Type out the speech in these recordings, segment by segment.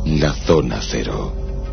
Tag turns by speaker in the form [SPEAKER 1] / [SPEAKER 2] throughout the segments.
[SPEAKER 1] La Zona Cero.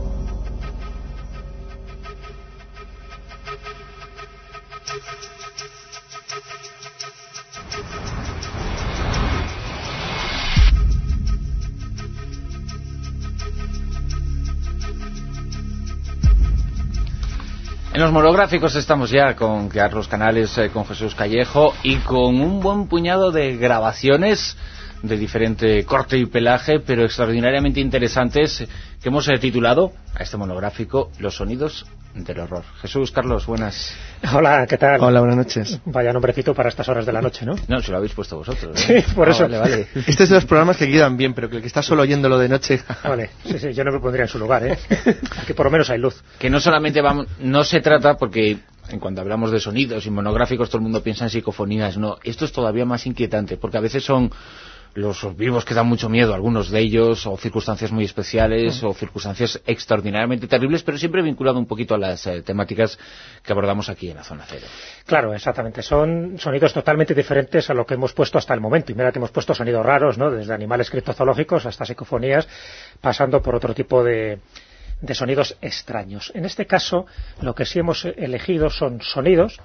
[SPEAKER 2] En los monográficos estamos ya con Carlos Canales, con Jesús Callejo y con un buen puñado de grabaciones de diferente corte y pelaje, pero extraordinariamente interesantes, que hemos titulado a este monográfico Los sonidos del horror. Jesús, Carlos, buenas.
[SPEAKER 3] Hola, ¿qué tal?
[SPEAKER 4] Hola, buenas noches.
[SPEAKER 3] Vaya nombrecito para estas horas de la noche, ¿no?
[SPEAKER 2] No, se lo habéis puesto vosotros,
[SPEAKER 3] ¿eh? Sí, por eso.
[SPEAKER 2] Vale.
[SPEAKER 4] Este es de los programas que quedan bien, pero que el que está solo oyéndolo de noche...
[SPEAKER 3] Vale, sí, yo no me pondría en su lugar, ¿eh? Aquí por lo menos hay luz.
[SPEAKER 2] Que no solamente no se trata, porque en cuanto hablamos de sonidos y monográficos todo el mundo piensa en psicofonías, no, esto es todavía más inquietante, porque a veces son los vivos que dan mucho miedo, algunos de ellos, o circunstancias muy especiales, o circunstancias extraordinariamente terribles, pero siempre vinculado un poquito a las temáticas que abordamos aquí en la Zona Cero.
[SPEAKER 3] Claro, exactamente. Son sonidos totalmente diferentes a lo que hemos puesto hasta el momento. Y mira que hemos puesto sonidos raros, ¿no? Desde animales criptozoológicos hasta psicofonías, pasando por otro tipo de sonidos extraños. En este caso, lo que sí hemos elegido son sonidos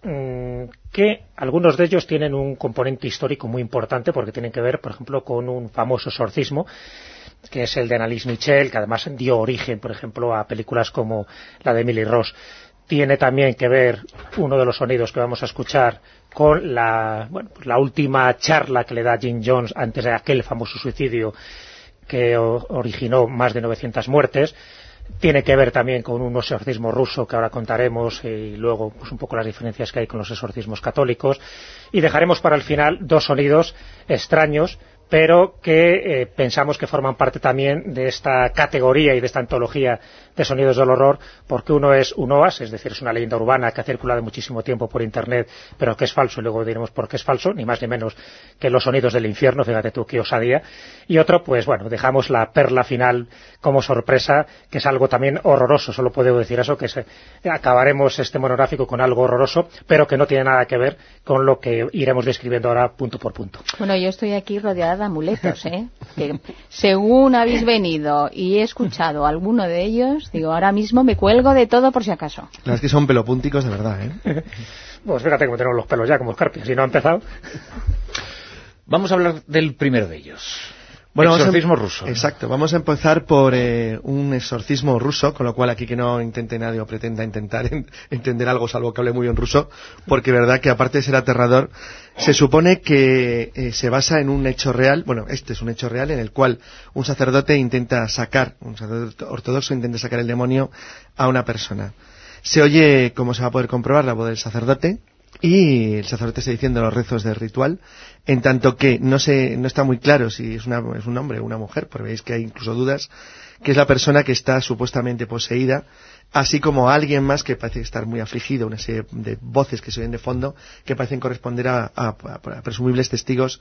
[SPEAKER 3] que algunos de ellos tienen un componente histórico muy importante porque tienen que ver, por ejemplo, con un famoso exorcismo que es el de Anneliese Michel, que además dio origen, por ejemplo, a películas como la de Emily Rose. Tiene también que ver uno de los sonidos que vamos a escuchar con la última charla que le da Jim Jones antes de aquel famoso suicidio que originó más de 900 muertes. Tiene que ver también con un exorcismo ruso que ahora contaremos y luego pues un poco las diferencias que hay con los exorcismos católicos. Y dejaremos para el final dos sonidos extraños, pero que pensamos que forman parte también de esta categoría y de esta antología de sonidos del horror, porque uno es un OAS, es decir, es una leyenda urbana que ha circulado muchísimo tiempo por Internet, pero que es falso, y luego diremos por qué es falso, ni más ni menos que los sonidos del infierno, fíjate tú qué osadía. Y otro, pues bueno, dejamos la perla final como sorpresa, que es algo también horroroso, solo puedo decir eso, que acabaremos este monográfico con algo horroroso, pero que no tiene nada que ver con lo que iremos describiendo ahora punto por punto.
[SPEAKER 5] Bueno, yo estoy aquí rodeada de amuletos, que según habéis venido y he escuchado alguno de ellos, digo, ahora mismo me cuelgo de todo por si acaso.
[SPEAKER 4] La verdad es que son pelopúnticos de verdad,
[SPEAKER 3] Pues fíjate cómo tenemos los pelos ya, como escarpias, si no ha empezado.
[SPEAKER 2] Vamos a hablar del primero de ellos.
[SPEAKER 4] Bueno,
[SPEAKER 2] exorcismo ruso.
[SPEAKER 4] Exacto, vamos a empezar por un exorcismo ruso, con lo cual aquí que no intente nadie o pretenda intentar entender algo salvo que hable muy bien ruso, porque verdad que aparte de ser aterrador, se supone que se basa en un hecho real, bueno, este es un hecho real en el cual un sacerdote ortodoxo intenta sacar el demonio a una persona. Se oye, como se va a poder comprobar, la voz del sacerdote, y el sacerdote está diciendo los rezos del ritual, en tanto que no está muy claro si es un hombre o una mujer, porque veis que hay incluso dudas, que es la persona que está supuestamente poseída, así como alguien más que parece estar muy afligido, una serie de voces que se oyen de fondo que parecen corresponder a presumibles testigos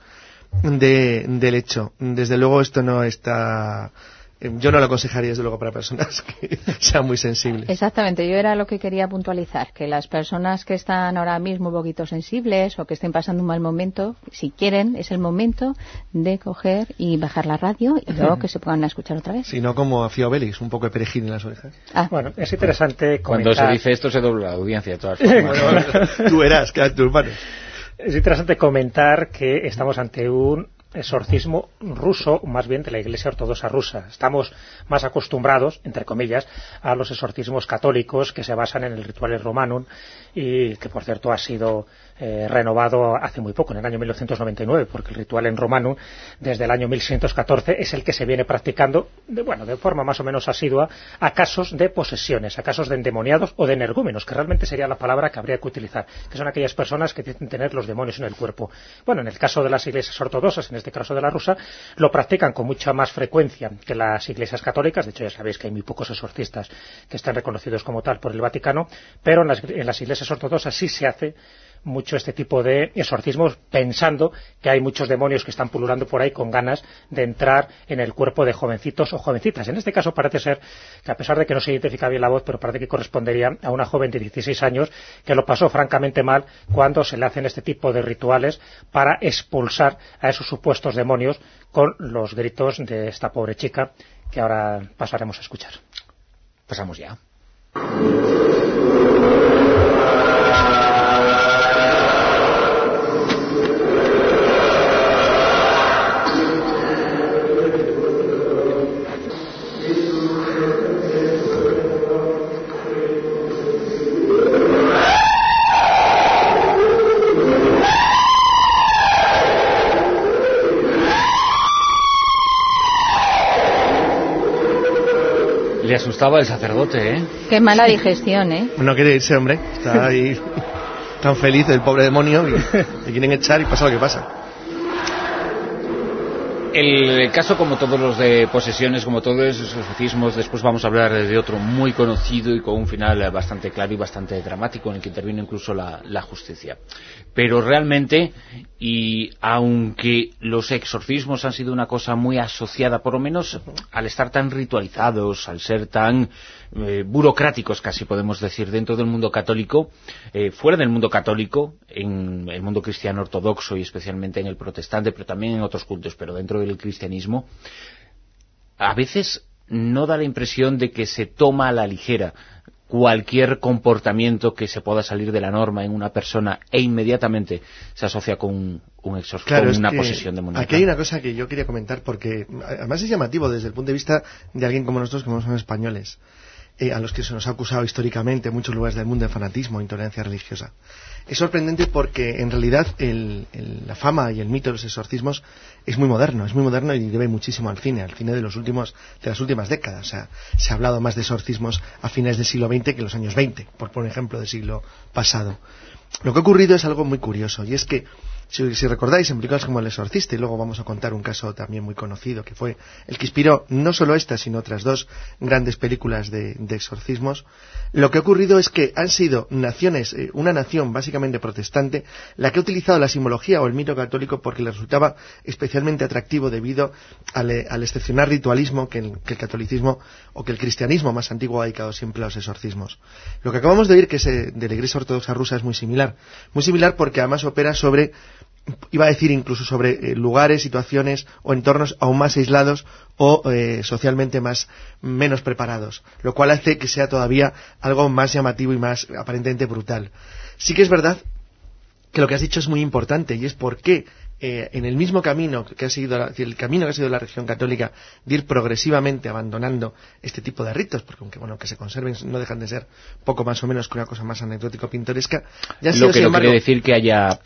[SPEAKER 4] del hecho. Desde luego esto no está... Yo no lo aconsejaría desde luego para personas que sean muy sensibles.
[SPEAKER 5] Exactamente, yo era lo que quería puntualizar, que las personas que están ahora mismo un poquito sensibles o que estén pasando un mal momento, si quieren, es el momento de coger y bajar la radio y luego que se puedan escuchar otra vez.
[SPEAKER 4] Si no, como hacía Obelix, un poco de perejil en las orejas.
[SPEAKER 3] Bueno, es interesante comentar...
[SPEAKER 2] Cuando se dice esto se dobla la audiencia de todas formas.
[SPEAKER 4] Tú verás, quedan tus manos.
[SPEAKER 3] Es interesante comentar que estamos ante un exorcismo ruso, más bien de la Iglesia Ortodoxa rusa. Estamos más acostumbrados, entre comillas, a los exorcismos católicos que se basan en el Rituale Romanum y que, por cierto, ha sido renovado hace muy poco, en el año 1999, porque el Rituale Romanum, desde el año 1614, es el que se viene practicando, de forma más o menos asidua, a casos de posesiones, a casos de endemoniados o de energúmenos, que realmente sería la palabra que habría que utilizar, que son aquellas personas que tienen tener los demonios en el cuerpo. Bueno, en el caso de las iglesias ortodoxas, en este caso de la rusa, lo practican con mucha más frecuencia que las iglesias católicas. De hecho, ya sabéis que hay muy pocos exorcistas que están reconocidos como tal por el Vaticano, pero en las iglesias ortodoxas sí se hace mucho este tipo de exorcismos, pensando que hay muchos demonios que están pululando por ahí con ganas de entrar en el cuerpo de jovencitos o jovencitas. En este caso parece ser que, a pesar de que no se identifica bien la voz, pero parece que correspondería a una joven de 16 años que lo pasó francamente mal cuando se le hacen este tipo de rituales para expulsar a esos supuestos demonios, con los gritos de esta pobre chica que ahora pasaremos a escuchar.
[SPEAKER 2] Pasamos ya. Le asustaba el sacerdote, ¿eh?
[SPEAKER 5] Qué mala digestión, ¿eh?
[SPEAKER 4] No quiere irse, hombre. Está ahí tan feliz el pobre demonio y le quieren echar y pasa lo que pasa.
[SPEAKER 2] El caso, como todos los de posesiones, como todos esos exorcismos, después vamos a hablar de otro muy conocido y con un final bastante claro y bastante dramático, en el que interviene incluso la justicia. Pero realmente, y aunque los exorcismos han sido una cosa muy asociada, por lo menos al estar tan ritualizados, al ser tan burocráticos, casi podemos decir, dentro del mundo católico, fuera del mundo católico, en el mundo cristiano ortodoxo y especialmente en el protestante, pero también en otros cultos, pero dentro del cristianismo, a veces no da la impresión de que se toma a la ligera cualquier comportamiento que se pueda salir de la norma en una persona e inmediatamente se asocia con un exorcismo,
[SPEAKER 4] claro,
[SPEAKER 2] con una posesión demoníaca.
[SPEAKER 4] Aquí hay una cosa que yo quería comentar, porque además es llamativo desde el punto de vista de alguien como nosotros, que no somos españoles, a los que se nos ha acusado históricamente en muchos lugares del mundo de fanatismo e intolerancia religiosa. Es sorprendente porque en realidad la fama y el mito de los exorcismos es muy moderno y debe muchísimo al cine de las últimas décadas. O sea, se ha hablado más de exorcismos a finales del siglo XX que en los años 20, por poner ejemplo del siglo pasado. Lo que ha ocurrido es algo muy curioso, y es que, si recordáis, en películas como El Exorcista, y luego vamos a contar un caso también muy conocido, que fue el que inspiró no solo esta, sino otras dos grandes películas de exorcismos, lo que ha ocurrido es que han sido una nación básicamente protestante, la que ha utilizado la simbología o el mito católico porque le resultaba especialmente atractivo debido al excepcional ritualismo que el catolicismo o que el cristianismo más antiguo ha dedicado siempre a los exorcismos. Lo que acabamos de oír, que es de la Iglesia Ortodoxa rusa, es muy similar porque además opera sobre, iba a decir incluso sobre lugares, situaciones o entornos aún más aislados o socialmente menos preparados, lo cual hace que sea todavía algo más llamativo y más aparentemente brutal. Sí que es verdad que lo que has dicho es muy importante, y es por qué en el mismo camino que ha seguido la religión católica, de ir progresivamente abandonando este tipo de ritos, porque aunque que se conserven, no dejan de ser poco más o menos que una cosa más anecdótico pintoresca.
[SPEAKER 2] Lo que no quiere decir que haya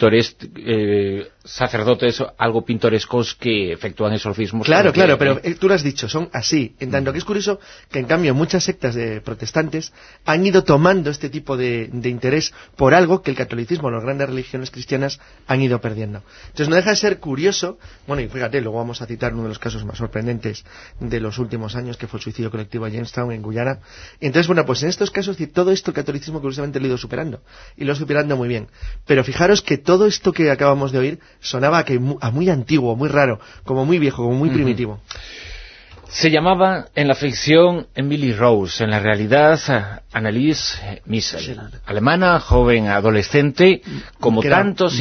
[SPEAKER 2] sacerdotes algo pintorescos que efectúan exorcismos.
[SPEAKER 4] Claro, pero tú lo has dicho, son así. En tanto que es curioso que en cambio muchas sectas protestantes han ido tomando este tipo de interés por algo que el catolicismo o las grandes religiones cristianas han ido perdiendo. Entonces no deja de ser curioso, y fíjate, luego vamos a citar uno de los casos más sorprendentes de los últimos años, que fue el suicidio colectivo de Jamestown, en Guyana. Y entonces, pues en estos casos, todo esto el catolicismo curiosamente lo ha ido superando, y lo ha superando muy bien. Pero fijaros que todo esto que acabamos de oír sonaba a muy antiguo, muy raro, como muy viejo, como muy primitivo.
[SPEAKER 2] Se llamaba en la ficción Emily Rose, en la realidad Anneliese Michel, alemana, joven, adolescente, como tantos y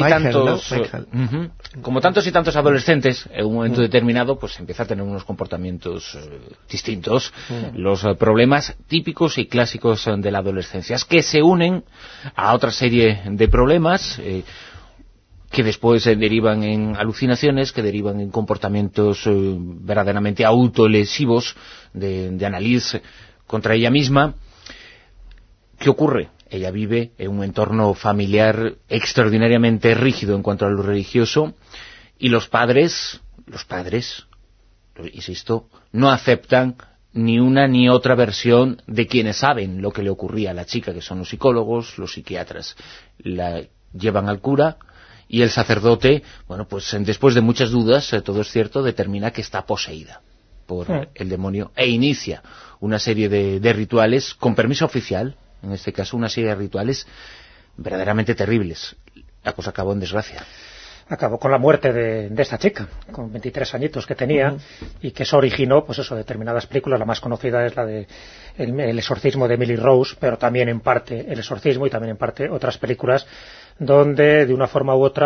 [SPEAKER 2] tantos adolescentes, en un momento determinado pues empieza a tener unos comportamientos distintos, los problemas típicos y clásicos de la adolescencia, que se unen a otra serie de problemas que después derivan en alucinaciones, que derivan en comportamientos verdaderamente autolesivos de Anneliese contra ella misma. ¿Qué ocurre? Ella vive en un entorno familiar extraordinariamente rígido en cuanto a lo religioso, y los padres, insisto, no aceptan ni una ni otra versión de quienes saben lo que le ocurría a la chica, que son los psicólogos, los psiquiatras. La llevan al cura, y el sacerdote, pues después de muchas dudas, todo es cierto, determina que está poseída por el demonio e inicia una serie de rituales con permiso oficial, en este caso una serie de rituales verdaderamente terribles. La cosa acabó en desgracia.
[SPEAKER 3] Acabó con la muerte de esta chica, con 23 añitos que tenía, y que eso originó, determinadas películas. La más conocida es la de el exorcismo de Emily Rose, pero también en parte el exorcismo y también en parte otras películas donde de una forma u otra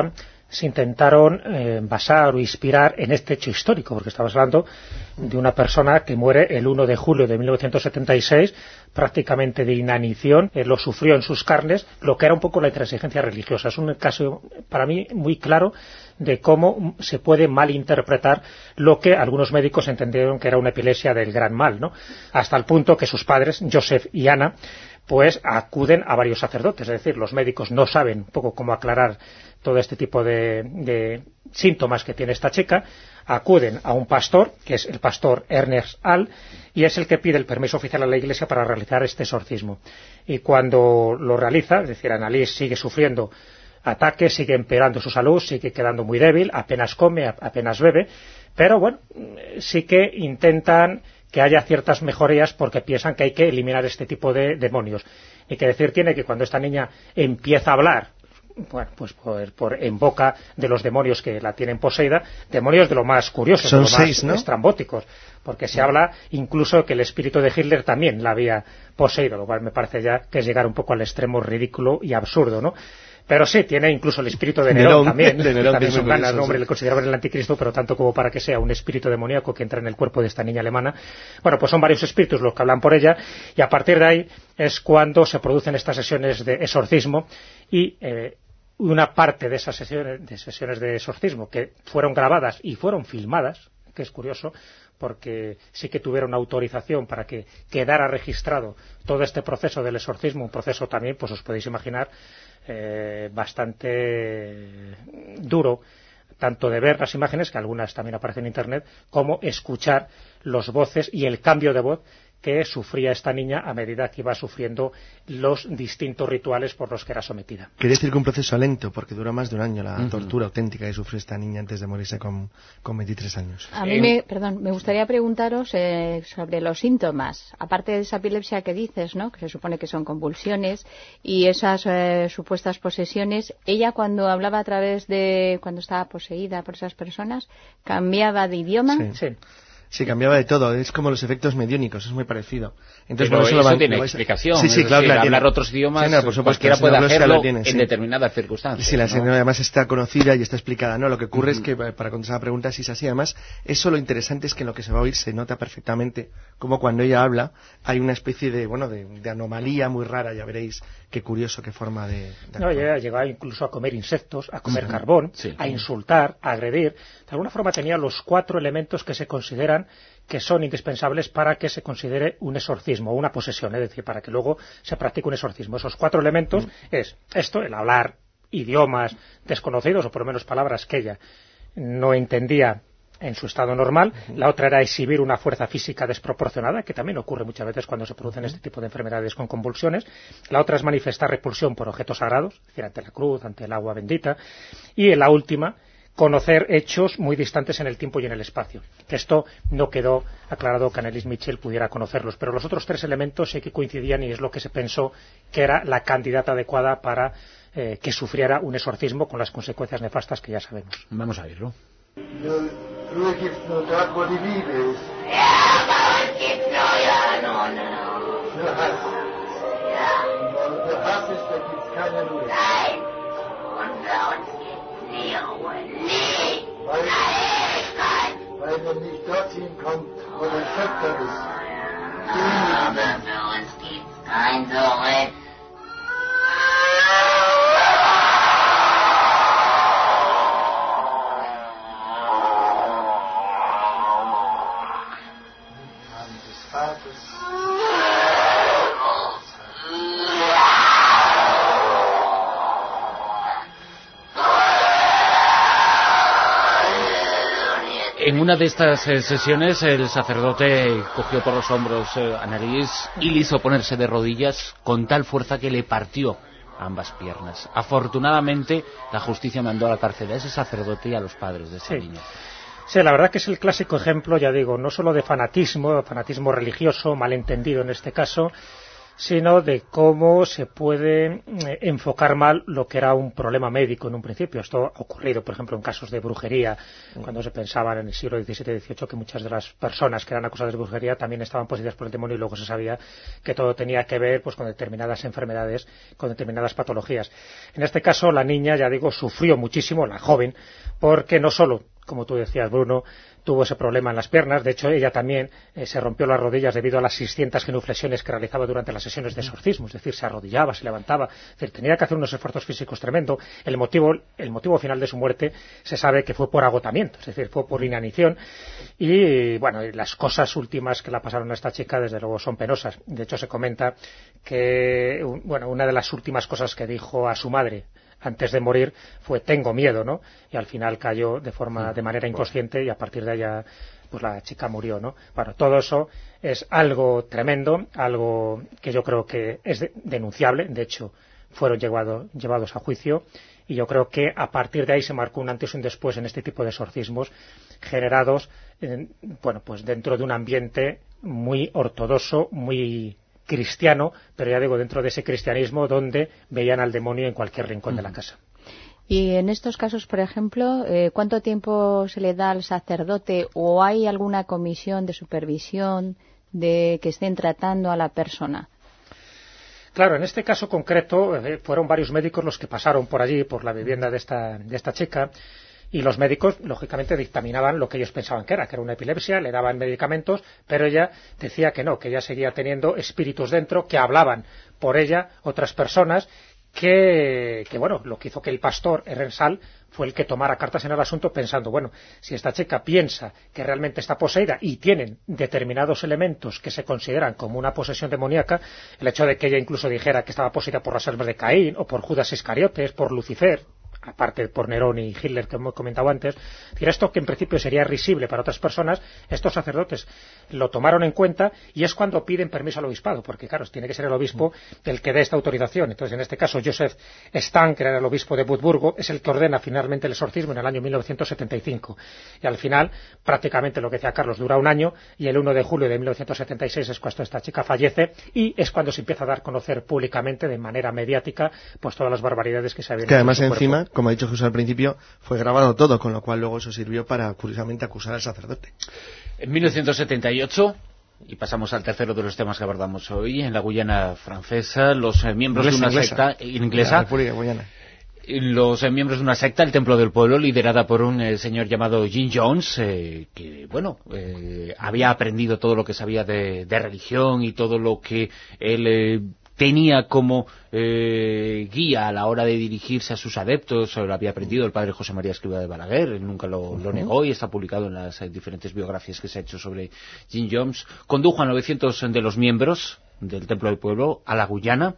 [SPEAKER 3] se intentaron basar o inspirar en este hecho histórico, porque estamos hablando de una persona que muere el 1 de julio de 1976, prácticamente de inanición, lo sufrió en sus carnes, lo que era un poco la intransigencia religiosa. Es un caso, para mí, muy claro de cómo se puede malinterpretar lo que algunos médicos entendieron que era una epilepsia del gran mal, ¿no? Hasta el punto que sus padres, Joseph y Anna, pues acuden a varios sacerdotes, es decir, los médicos no saben un poco cómo aclarar todo este tipo de síntomas que tiene esta chica, acuden a un pastor, que es el pastor Ernest All, y es el que pide el permiso oficial a la Iglesia para realizar este exorcismo. Y cuando lo realiza, es decir, Annalise sigue sufriendo ataques, sigue empeorando su salud, sigue quedando muy débil, apenas come, apenas bebe, pero bueno, sí que intentan que haya ciertas mejorías porque piensan que hay que eliminar este tipo de demonios. Y que decir tiene que cuando esta niña empieza a hablar, bueno, pues en boca de los demonios que la tienen poseída, demonios de lo más curiosos,
[SPEAKER 4] son
[SPEAKER 3] de lo
[SPEAKER 4] 6,
[SPEAKER 3] más estrambóticos, porque se habla incluso que el espíritu de Hitler también la había poseído, lo cual me parece ya que es llegar un poco al extremo ridículo y absurdo, ¿no? Pero sí, tiene incluso el espíritu de Nerón también.
[SPEAKER 4] De Nerón,
[SPEAKER 3] también son ganas, ¿no? Hombre, le consideraban el anticristo, pero tanto como para que sea un espíritu demoníaco que entra en el cuerpo de esta niña alemana. Bueno, pues son varios espíritus los que hablan por ella, y a partir de ahí es cuando se producen estas sesiones de exorcismo, y una parte de esas sesiones de exorcismo que fueron grabadas y fueron filmadas, que es curioso, porque sí que tuvieron autorización para que quedara registrado todo este proceso del exorcismo, un proceso también, pues os podéis imaginar, bastante duro, tanto de ver las imágenes, que algunas también aparecen en Internet, como escuchar las voces y el cambio de voz que sufría esta niña a medida que iba sufriendo los distintos rituales por los que era sometida.
[SPEAKER 4] Quiere decir que un proceso lento, porque duró más de un año la tortura auténtica que sufrió esta niña antes de morirse con 23 años.
[SPEAKER 5] A mí me gustaría preguntaros sobre los síntomas, aparte de esa epilepsia que dices, ¿no?, que se supone que son convulsiones, y esas supuestas posesiones. Ella, cuando hablaba a través de, cuando estaba poseída por esas personas, ¿cambiaba de idioma?
[SPEAKER 3] Sí.
[SPEAKER 4] Sí, cambiaba de todo, es como los efectos mediúnicos, es muy parecido.
[SPEAKER 2] Entonces, pero eso tiene explicación,
[SPEAKER 4] sí, claro,
[SPEAKER 2] decir, hablar otros idiomas,
[SPEAKER 4] sí, no,
[SPEAKER 2] cualquiera puede hacerlo en determinadas circunstancias.
[SPEAKER 4] Sí, la señora además está conocida y está explicada, ¿no? Lo que ocurre es que, para contestar la pregunta, si es así, además, eso lo interesante es que en lo que se va a oír se nota perfectamente como cuando ella habla hay una especie de anomalía muy rara, ya veréis qué curioso, qué forma de
[SPEAKER 3] no, ella llegaba incluso a comer insectos, a comer carbón, a insultar, a agredir. De alguna forma tenía los 4 elementos que se consideran que son indispensables para que se considere un exorcismo o una posesión, es decir, para que luego se practique un exorcismo. Esos 4 elementos es esto, el hablar idiomas desconocidos, o por lo menos palabras que ella no entendía en su estado normal. La otra era exhibir una fuerza física desproporcionada, que también ocurre muchas veces cuando se producen este tipo de enfermedades con convulsiones. La otra es manifestar repulsión por objetos sagrados, es decir, ante la cruz, ante el agua bendita. Y en la última, conocer hechos muy distantes en el tiempo y en el espacio. Esto no quedó aclarado que Anneliese Michel pudiera conocerlos, pero los otros 3 elementos sí que coincidían, y es lo que se pensó que era la candidata adecuada para que sufriera un exorcismo con las consecuencias nefastas que ya sabemos.
[SPEAKER 2] Vamos a verlo.
[SPEAKER 1] Ruhe gibt's nur dort, wo die Liebe ist.
[SPEAKER 6] Ja, aber es gibt nur ja, no.
[SPEAKER 1] Für Hass.
[SPEAKER 6] Ja.
[SPEAKER 1] Und wo Hass ist, da gibt's keine Ruhe.
[SPEAKER 6] Nein, unter uns gibt's nie Ruhe, nie.
[SPEAKER 1] Weil man nicht dorthin kommt, wo der Schöpfer ist.
[SPEAKER 6] Aber für uns gibt's kein Zurück.
[SPEAKER 2] En una de estas sesiones el sacerdote cogió por los hombros a Anneliese y le hizo ponerse de rodillas con tal fuerza que le partió ambas piernas. Afortunadamente la justicia mandó a la cárcel a ese sacerdote y a los padres de ese niño.
[SPEAKER 3] Sí, la verdad que es el clásico ejemplo, ya digo, no solo de fanatismo religioso, malentendido en este caso, sino de cómo se puede enfocar mal lo que era un problema médico en un principio. Esto ha ocurrido, por ejemplo, en casos de brujería, cuando se pensaba en el siglo XVII y XVIII que muchas de las personas que eran acusadas de brujería también estaban poseídas por el demonio, y luego se sabía que todo tenía que ver pues con determinadas enfermedades, con determinadas patologías. En este caso, la niña, ya digo, sufrió muchísimo, la joven, porque no solo, como tú decías, Bruno, tuvo ese problema en las piernas. De hecho, ella también se rompió las rodillas debido a las 600 genuflexiones que realizaba durante las sesiones de exorcismo. Es decir, se arrodillaba, se levantaba. Es decir, tenía que hacer unos esfuerzos físicos tremendos. El motivo final de su muerte se sabe que fue por agotamiento, es decir, fue por inanición. Y, bueno, las cosas últimas que la pasaron a esta chica, desde luego, son penosas. De hecho, se comenta que, bueno, una de las últimas cosas que dijo a su madre antes de morir fue tengo miedo, ¿no? Y al final cayó de manera inconsciente, y a partir de allá pues la chica murió, ¿no? Bueno, todo eso es algo tremendo, algo que yo creo que es denunciable. De hecho, fueron llevados a juicio, y yo creo que a partir de ahí se marcó un antes y un después en este tipo de exorcismos generados bueno, pues dentro de un ambiente muy ortodoxo, muy cristiano, pero ya digo, dentro de ese cristianismo donde veían al demonio en cualquier rincón de la casa.
[SPEAKER 5] Y en estos casos, por ejemplo, ¿cuánto tiempo se le da al sacerdote, o hay alguna comisión de supervisión de que estén tratando a la persona?
[SPEAKER 3] Claro, en este caso concreto fueron varios médicos los que pasaron por allí, por la vivienda de esta chica, y los médicos, lógicamente, dictaminaban lo que ellos pensaban que era una epilepsia, le daban medicamentos, pero ella decía que no, que ella seguía teniendo espíritus dentro que hablaban por ella, otras personas, que bueno, lo que hizo que el pastor Herrensal fue el que tomara cartas en el asunto, pensando, bueno, si esta chica piensa que realmente está poseída y tienen determinados elementos que se consideran como una posesión demoníaca, el hecho de que ella incluso dijera que estaba poseída por las almas de Caín, o por Judas Iscariotes, por Lucifer, aparte por Nerón y Hitler, que hemos comentado antes, es decir, esto que en principio sería risible para otras personas, estos sacerdotes lo tomaron en cuenta, y es cuando piden permiso al obispado, porque claro, tiene que ser el obispo el que dé esta autorización. Entonces, en este caso, Joseph Stan, que era el obispo de Würzburgo, es el que ordena finalmente el exorcismo en el año 1975, y al final, prácticamente lo que decía Carlos, dura un año, y el 1 de julio de 1976 es cuando esta chica fallece, y es cuando se empieza a dar a conocer públicamente, de manera mediática, pues todas las barbaridades que se habían hecho.
[SPEAKER 4] Que además encima, como ha dicho Jesús al principio, fue grabado todo, con lo cual luego eso sirvió para, curiosamente, acusar al sacerdote.
[SPEAKER 2] En 1978, y pasamos al tercero de los temas que abordamos hoy, en la Guyana francesa, los miembros de una secta inglesa,
[SPEAKER 4] la República Guyana,
[SPEAKER 2] los miembros de una secta, el Templo del Pueblo, liderada por un señor llamado Jim Jones, que, bueno, había aprendido todo lo que sabía de religión y todo lo que él tenía como guía a la hora de dirigirse a sus adeptos. Lo había aprendido el padre José María Escrivá de Balaguer, él nunca lo negó, y está publicado en las diferentes biografías que se ha hecho sobre Jim Jones. Condujo a 900 de los miembros del Templo del Pueblo a la Guyana.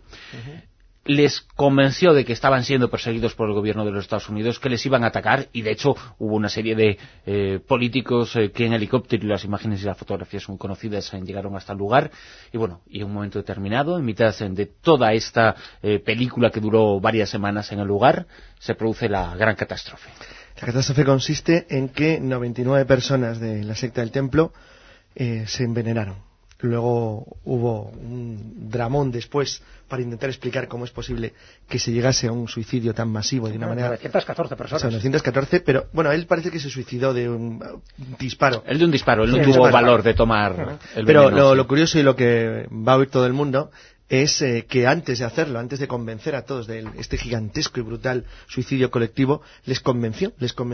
[SPEAKER 2] Les convenció de que estaban siendo perseguidos por el gobierno de los Estados Unidos, que les iban a atacar, y de hecho hubo una serie de políticos que en helicóptero, y las imágenes y las fotografías son conocidas, llegaron hasta el lugar, y bueno, y en un momento determinado, en mitad de toda esta película que duró varias semanas en el lugar, se produce la gran catástrofe.
[SPEAKER 4] La catástrofe consiste en que 99 personas de la secta del templo se envenenaron. Luego hubo un dramón después para intentar explicar cómo es posible que se llegase a un suicidio tan masivo de una manera...
[SPEAKER 3] 914 personas.
[SPEAKER 4] O sea, 914, pero bueno, él parece que se suicidó de un disparo.
[SPEAKER 2] Él de un disparo, él no tuvo valor de tomar el veneno.
[SPEAKER 4] Pero lo curioso y lo que va a oír todo el mundo es que antes de hacerlo, antes de convencer a todos de este gigantesco y brutal suicidio colectivo, les convenció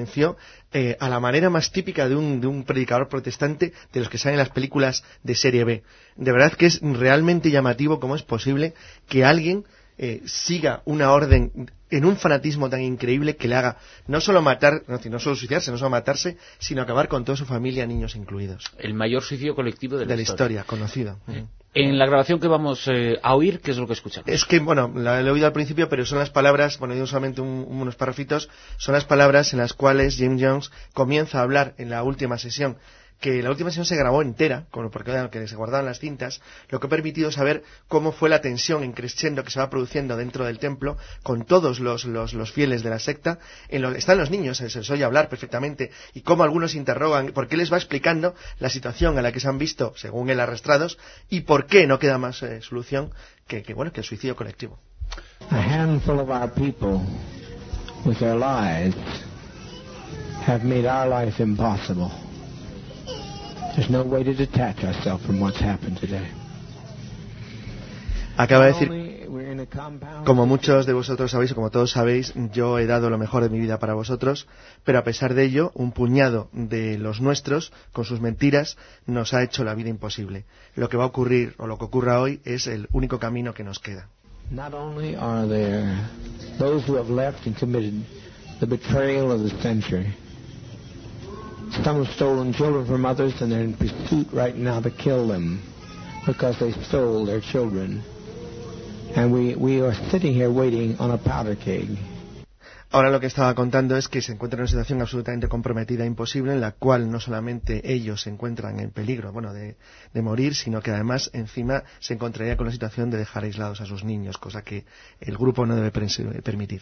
[SPEAKER 4] a la manera más típica de un predicador protestante de los que salen en las películas de serie B. De verdad que es realmente llamativo cómo es posible que alguien siga una orden en un fanatismo tan increíble que le haga no solo suicidarse, no solo matarse, sino acabar con toda su familia, niños incluidos.
[SPEAKER 2] El mayor suicidio colectivo de la
[SPEAKER 4] historia conocido.
[SPEAKER 2] En la grabación que vamos a oír, ¿qué es lo que escuchamos?
[SPEAKER 4] Es que, bueno, la he oído al principio, pero son las palabras, bueno, yo solamente unos párrafitos, son las palabras en las cuales Jim Jones comienza a hablar en la última sesión que la última sesión se grabó entera, porque se guardaban las cintas, lo que ha permitido saber cómo fue la tensión en crescendo que se va produciendo dentro del templo, con todos los fieles de la secta. Están los niños, se les oye hablar perfectamente, y cómo algunos interrogan, porque él les va explicando la situación a la que se han visto, según él, arrastrados, y por qué no queda más solución que el suicidio colectivo.
[SPEAKER 7] A handful of our people, with their lies, have made our life impossible. There's no way to detach ourselves from what's happened today.
[SPEAKER 4] Acaba de decir, como muchos de vosotros sabéis, o como todos sabéis, yo he dado lo mejor de mi vida para vosotros, pero a pesar de ello, un puñado de los nuestros, con sus mentiras, nos ha hecho la vida imposible. Lo que va a ocurrir, o lo que ocurra hoy, es el único camino que nos queda.
[SPEAKER 7] Not only are there those who have left and committed the betrayal of the century, some have stolen children from others and they're in pursuit right now to kill them because they stole their children. And we are sitting here waiting on a powder keg.
[SPEAKER 4] Ahora lo que estaba contando es que se encuentran en una situación absolutamente comprometida e imposible, en la cual no solamente ellos se encuentran en peligro, de morir, sino que además encima se encontraría con la situación de dejar aislados a sus niños, cosa que el grupo no debe permitir.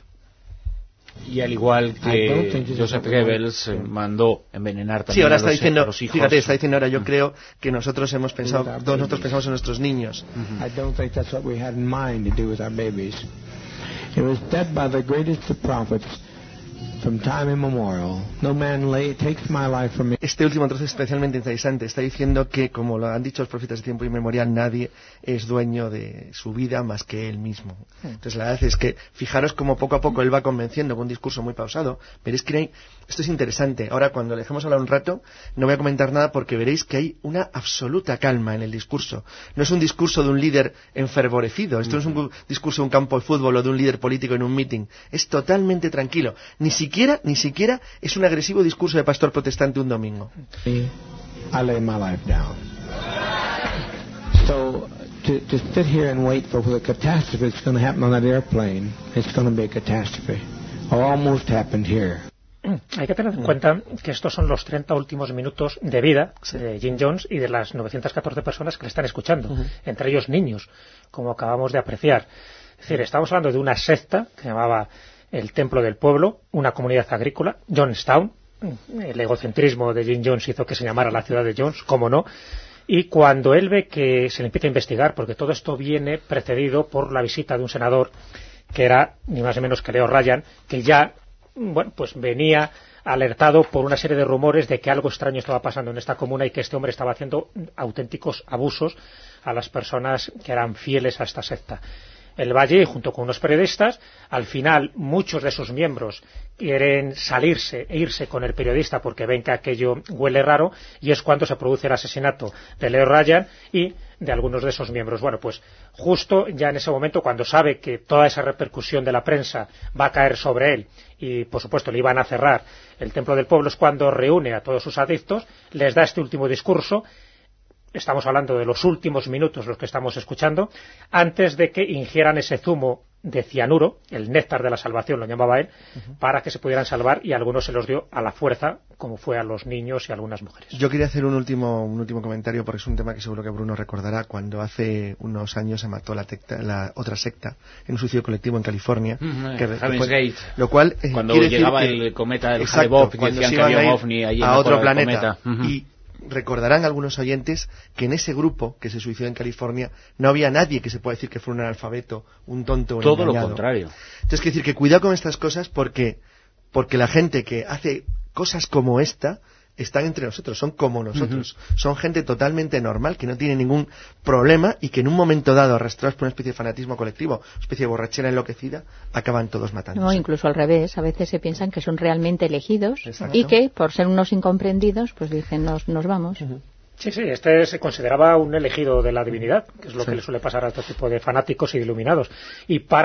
[SPEAKER 2] Y al igual que Joseph Goebbels mandó envenenar también
[SPEAKER 4] ahora
[SPEAKER 2] a
[SPEAKER 4] está
[SPEAKER 2] los hijos.
[SPEAKER 4] Fíjate, está diciendo ahora, yo creo que nosotros hemos pensado, todos nosotros pensamos en nuestros niños.
[SPEAKER 7] I don't think that's what we had in mind to do with our babies. It was said by the greatest of prophets from time immemorial, no man takes my life from me.
[SPEAKER 4] Este último trozo es especialmente interesante. Está diciendo que, como lo han dicho los profetas de tiempo inmemorial, nadie es dueño de su vida más que él mismo. Entonces la verdad es que fijaros cómo poco a poco él va convenciendo con un discurso muy pausado. Veréis que esto es interesante. Ahora, cuando le dejemos hablar un rato, no voy a comentar nada porque veréis que hay una absoluta calma en el discurso. No es un discurso de un líder enfervorecido. Esto no es un discurso de un campo de fútbol o de un líder político en un meeting. Es totalmente tranquilo. Ni siquiera es un agresivo discurso de pastor protestante un domingo.
[SPEAKER 7] I lay my life down. So to sit here and wait for the catastrophe that's going to happen on that airplane, it's going to be a catastrophe. Or almost happened here.
[SPEAKER 3] Hay que tener en cuenta que estos son los 30 últimos minutos de vida de Jim Jones y de las 914 personas que le están escuchando, entre ellos niños, como acabamos de apreciar. Es decir, estamos hablando de una secta que se llamaba el Templo del Pueblo, una comunidad agrícola, Jonestown. El egocentrismo de Jim Jones hizo que se llamara la ciudad de Jones, cómo no. Y cuando él ve que se le empieza a investigar, porque todo esto viene precedido por la visita de un senador que era ni más ni menos que Leo Ryan, que ya pues venía alertado por una serie de rumores de que algo extraño estaba pasando en esta comuna y que este hombre estaba haciendo auténticos abusos a las personas que eran fieles a esta secta. El Valle, junto con unos periodistas, al final muchos de sus miembros quieren salirse e irse con el periodista porque ven que aquello huele raro, y es cuando se produce el asesinato de Leo Ryan y de algunos de esos miembros. Bueno, pues justo ya en ese momento, cuando sabe que toda esa repercusión de la prensa va a caer sobre él y por supuesto le iban a cerrar el Templo del Pueblo, es cuando reúne a todos sus adictos, les da este último discurso. Estamos hablando de los últimos minutos, los que estamos escuchando, antes de que ingieran ese zumo de cianuro, el néctar de la salvación lo llamaba él, para que se pudieran salvar, y algunos se los dio a la fuerza, como fue a los niños y a algunas mujeres.
[SPEAKER 4] Yo quería hacer un último comentario, porque es un tema que seguro que Bruno recordará, cuando hace unos años se mató la otra secta en un suicidio colectivo en California.
[SPEAKER 2] Heaven's Gate.
[SPEAKER 4] Lo cual,
[SPEAKER 2] cuando llegaba el cometa del Hale-Bopp, que decían que había un ovni allí
[SPEAKER 4] a otro planeta. Y recordarán algunos oyentes que en ese grupo que se suicidó en California no había nadie que se pueda decir que fuera un analfabeto, un tonto o un
[SPEAKER 2] todo
[SPEAKER 4] engañado.
[SPEAKER 2] Lo contrario.
[SPEAKER 4] Entonces, quiero decir que cuidado con estas cosas porque la gente que hace cosas como esta están entre nosotros, son como nosotros, son gente totalmente normal, que no tiene ningún problema y que en un momento dado, arrastrados por una especie de fanatismo colectivo, una especie de borrachera enloquecida, acaban todos matándose.
[SPEAKER 5] No, incluso al revés, a veces se piensan que son realmente elegidos.
[SPEAKER 4] Exacto.
[SPEAKER 5] Y que, por ser unos incomprendidos, pues dicen, nos vamos.
[SPEAKER 3] Sí, este se consideraba un elegido de la divinidad, que es lo que le suele pasar a este tipo de fanáticos y de iluminados. Y para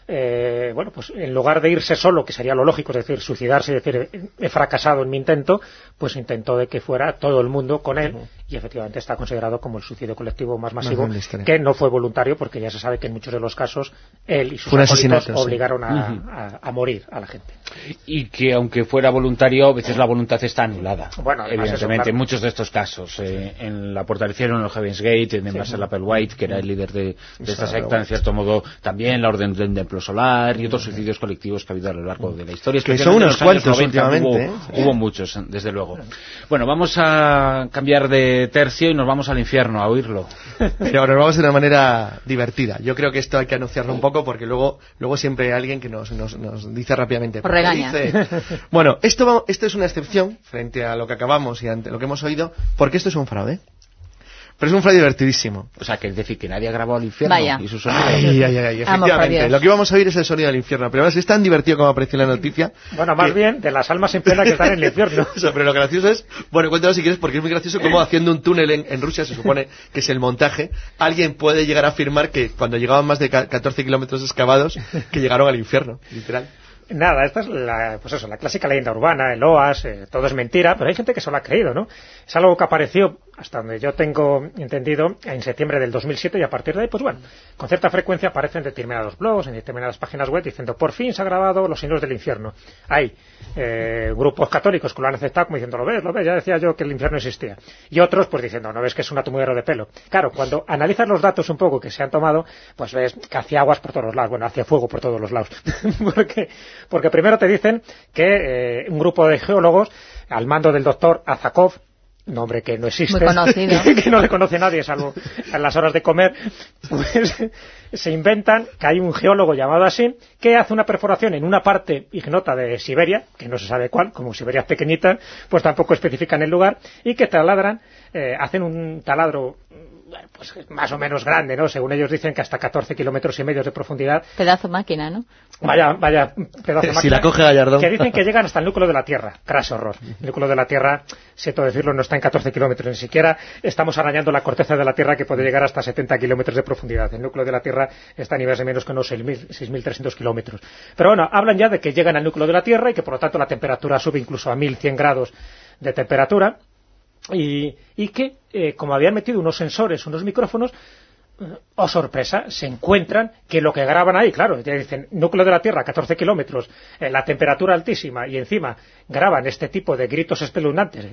[SPEAKER 3] bueno, pues en lugar de irse solo, que sería lo lógico, es decir, suicidarse y decir he fracasado en mi intento, pues intentó de que fuera todo el mundo con él, y efectivamente está considerado como el suicidio colectivo más masivo, que no fue voluntario, porque ya se sabe que en muchos de los casos él y sus acólitos obligaron a morir a la gente.
[SPEAKER 2] Y que aunque fuera voluntario, a veces la voluntad está anulada.
[SPEAKER 3] Bueno,
[SPEAKER 2] evidentemente, en muchos de estos casos. En la Puerta del Cielo, en el Heaven's Gate, en Marcel Applewhite, que era el líder de esta secta, en cierto modo, también la Orden del Templo Solar y otros suicidios colectivos que ha habido a lo largo de la historia.
[SPEAKER 4] Que son unos cuantos últimamente.
[SPEAKER 2] Hubo muchos, desde luego. Bueno, vamos a cambiar de tercio y nos vamos al infierno a oírlo.
[SPEAKER 4] Pero nos vamos de una manera divertida. Yo creo que esto hay que anunciarlo un poco porque luego siempre hay alguien que nos dice rápidamente.
[SPEAKER 5] Regaña.
[SPEAKER 4] Bueno, esto es una excepción frente a lo que acabamos y ante lo que hemos oído, porque esto es un fraude. Pero es un fraude divertidísimo.
[SPEAKER 2] O sea, que es decir, que nadie ha grabado el infierno.
[SPEAKER 5] Vaya.
[SPEAKER 2] Y su sonido.
[SPEAKER 4] Ay, efectivamente. Lo que íbamos a oír es el sonido del infierno. Pero además es tan divertido como apareció en la noticia.
[SPEAKER 3] Bueno, más bien de las almas en pena que están en el infierno.
[SPEAKER 4] O sea, pero lo gracioso es, bueno, cuéntalo si quieres, porque es muy gracioso como haciendo un túnel en Rusia, se supone que es el montaje, alguien puede llegar a afirmar que cuando llegaban más de 14 kilómetros excavados, que llegaron al infierno, literal.
[SPEAKER 3] Nada, esta es la clásica leyenda urbana, el OAS, todo es mentira, pero hay gente que se lo ha creído, ¿no? Es algo que apareció, hasta donde yo tengo entendido, en septiembre del 2007, y a partir de ahí, pues bueno, con cierta frecuencia aparecen en determinados blogs, en determinadas páginas web, diciendo, por fin se ha grabado Los Signos del Infierno. Hay grupos católicos que lo han aceptado como diciendo, lo ves, ya decía yo que el infierno existía. Y otros, pues diciendo, no ves que es un atomudero de pelo. Claro, cuando analizas los datos un poco que se han tomado, pues ves que hace aguas por todos los lados, bueno, hace fuego por todos los lados. Porque primero te dicen que un grupo de geólogos, al mando del doctor Azakov, nombre que no existe,
[SPEAKER 5] muy conocido,
[SPEAKER 3] que no le conoce nadie salvo en las horas de comer, pues se inventan que hay un geólogo llamado así que hace una perforación en una parte ignota de Siberia, que no se sabe cuál, como Siberia es pequeñita, pues tampoco especifican el lugar, y que taladran, hacen un taladro, bueno, pues más o menos grande, ¿no? Según ellos dicen que hasta 14 kilómetros y medio de profundidad.
[SPEAKER 5] Pedazo máquina, ¿no?
[SPEAKER 3] Vaya pedazo máquina.
[SPEAKER 4] Si la coge Gallardón.
[SPEAKER 3] Que dicen que llegan hasta el núcleo de la Tierra. Craso horror. El núcleo de la Tierra, siento decirlo, no está en 14 kilómetros. Ni siquiera estamos arañando la corteza de la Tierra, que puede llegar hasta 70 kilómetros de profundidad. El núcleo de la Tierra está a niveles de menos que unos 6.300 kilómetros. Pero bueno, hablan ya de que llegan al núcleo de la Tierra y que por lo tanto la temperatura sube incluso a 1.100 grados de temperatura. Y que, como habían metido unos sensores, unos micrófonos, oh sorpresa, se encuentran que lo que graban ahí, claro, ya dicen, núcleo de la Tierra, 14 kilómetros, la temperatura altísima, y encima graban este tipo de gritos espeluznantes,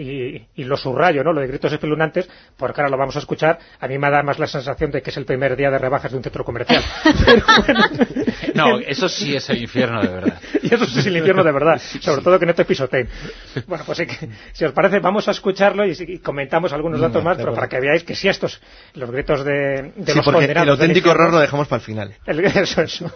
[SPEAKER 3] y lo subrayo, ¿no?, lo de gritos espeluznantes, porque ahora lo vamos a escuchar. A mí me da más la sensación de que es el primer día de rebajas de un centro comercial. Pero bueno,
[SPEAKER 2] no, eso sí es el infierno de verdad.
[SPEAKER 3] Y eso sí es el infierno de verdad, sobre todo que no te pisoteen. Bueno, pues si os parece, vamos a escucharlo y comentamos algunos datos más, pero para que veáis que si estos, los gritos de
[SPEAKER 4] sí,
[SPEAKER 3] los
[SPEAKER 4] porque
[SPEAKER 3] condenados,
[SPEAKER 4] el auténtico horror lo dejamos para el final.
[SPEAKER 3] Eso.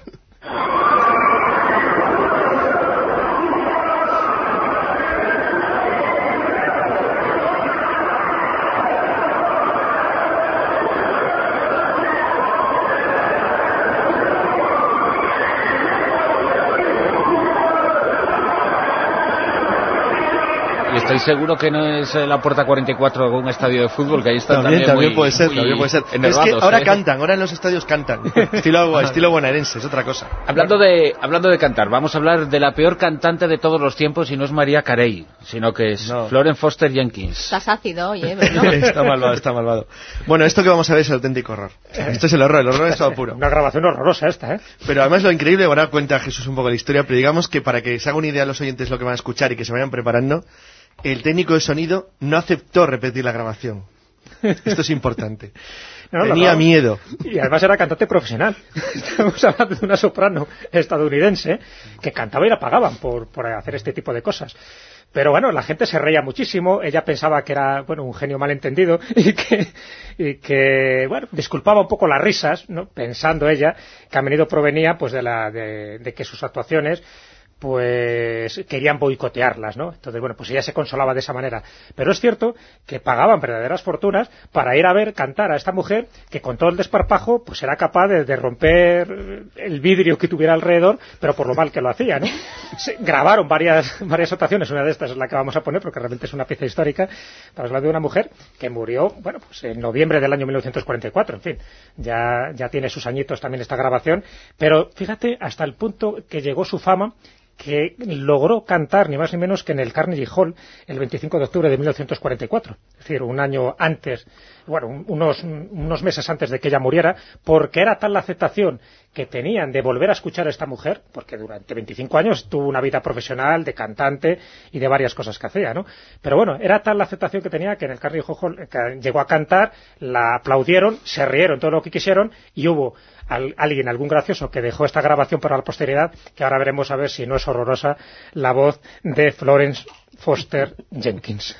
[SPEAKER 2] Estoy seguro que no es la Puerta 44 de un estadio de fútbol, que ahí está
[SPEAKER 4] también puede ser. Es que ahora cantan, ahora en los estadios cantan. estilo bonaerense, es otra cosa.
[SPEAKER 2] Hablando de cantar, vamos a hablar de la peor cantante de todos los tiempos, y no es Mariah Carey, sino que es Florence Foster Jenkins.
[SPEAKER 5] Estás ácido, oye, ¿no?
[SPEAKER 4] Está malvado. Bueno, esto que vamos a ver es el auténtico horror. Esto es el horror es todo puro.
[SPEAKER 3] Una grabación horrorosa esta, ¿eh?
[SPEAKER 4] Pero además lo increíble, ahora cuenta Jesús un poco la historia, pero digamos que para que se haga una idea a los oyentes lo que van a escuchar y que se vayan preparando, el técnico de sonido no aceptó repetir la grabación. Esto es importante. Tenía miedo.
[SPEAKER 3] Y además era cantante profesional. Estamos hablando de una soprano estadounidense que cantaba y la pagaban por hacer este tipo de cosas. Pero bueno, la gente se reía muchísimo. Ella pensaba que era, bueno, un genio malentendido y que bueno, disculpaba un poco las risas, ¿no?, pensando ella que a menudo provenía pues de que sus actuaciones pues querían boicotearlas, ¿no? Entonces, bueno, pues ella se consolaba de esa manera. Pero es cierto que pagaban verdaderas fortunas para ir a ver cantar a esta mujer que con todo el desparpajo pues era capaz de romper el vidrio que tuviera alrededor, pero por lo mal que lo hacía, ¿no? Grabaron varias actuaciones, una de estas es la que vamos a poner porque realmente es una pieza histórica para hablar de una mujer que murió, bueno, pues en noviembre del año 1944, en fin, ya tiene sus añitos también esta grabación, pero fíjate hasta el punto que llegó su fama, que logró cantar ni más ni menos que en el Carnegie Hall el 25 de octubre de 1944, es decir, un año antes, bueno, unos meses antes de que ella muriera, porque era tal la aceptación que tenían de volver a escuchar a esta mujer, porque durante 25 años tuvo una vida profesional de cantante y de varias cosas que hacía, ¿no? Pero bueno, era tal la aceptación que tenía que en el Carnegie Hall llegó a cantar, la aplaudieron, se rieron todo lo que quisieron y hubo alguien, algún gracioso que dejó esta grabación para la posteridad, que ahora veremos a ver si no es horrorosa la voz de Florence Foster Jenkins.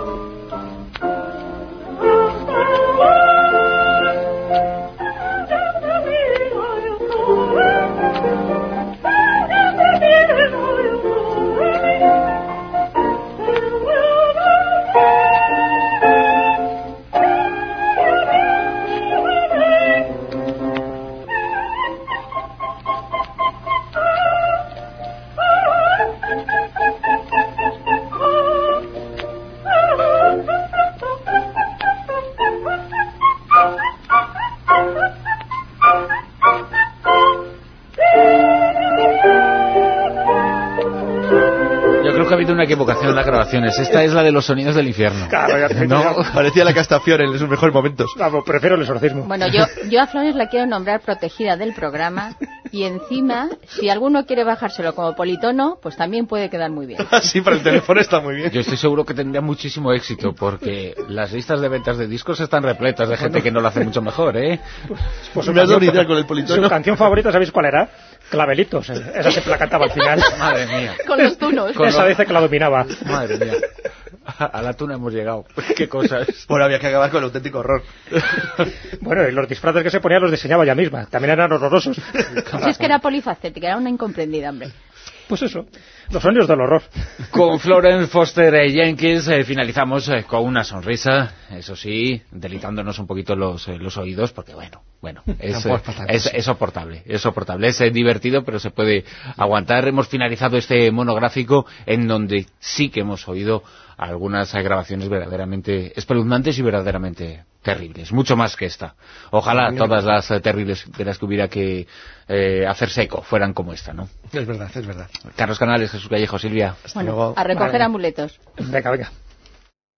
[SPEAKER 2] Creo que ha habido una equivocación en las grabaciones. Esta es la de los sonidos del infierno.
[SPEAKER 3] Claro,
[SPEAKER 4] ¿No? Parecía la Castafiore en sus mejores momentos.
[SPEAKER 3] Vamos, prefiero el exorcismo.
[SPEAKER 5] Bueno, yo a Flores la quiero nombrar protegida del programa y encima, si alguno quiere bajárselo como politono, pues también puede quedar muy bien.
[SPEAKER 4] Sí, para el teléfono está muy bien.
[SPEAKER 2] Yo estoy seguro que tendría muchísimo éxito porque las listas de ventas de discos están repletas de gente que no lo hace mucho mejor, ¿eh?
[SPEAKER 3] Pues
[SPEAKER 4] me has dado una idea con el politono.
[SPEAKER 3] Su canción favorita, ¿sabéis cuál era? Clavelitos. Esa siempre la cantaba al final.
[SPEAKER 2] Madre mía.
[SPEAKER 5] Con los tunos.
[SPEAKER 3] Esa dice que la dominaba.
[SPEAKER 2] Madre mía. A la tuna hemos llegado. Qué cosas.
[SPEAKER 4] Bueno, había que acabar con el auténtico horror.
[SPEAKER 3] Bueno, y los disfraces que se ponía los diseñaba ella misma. También eran horrorosos.
[SPEAKER 5] Si es que era polifacética, era una incomprendida, hombre.
[SPEAKER 3] Pues eso, los sonidos del horror.
[SPEAKER 2] Con Florence Foster Jenkins finalizamos con una sonrisa, eso sí, delitándonos un poquito los oídos, porque bueno, es soportable, es divertido, pero se puede aguantar. Hemos finalizado este monográfico en donde sí que hemos oído algunas grabaciones verdaderamente espeluznantes y verdaderamente terribles, mucho más que esta. Ojalá todas las terribles de las que hubiera que hacerse eco fueran como esta, ¿no?
[SPEAKER 4] Es verdad.
[SPEAKER 2] Carlos Canales, Jesús Callejo, Silvia.
[SPEAKER 5] Bueno, a recoger amuletos.
[SPEAKER 3] Venga.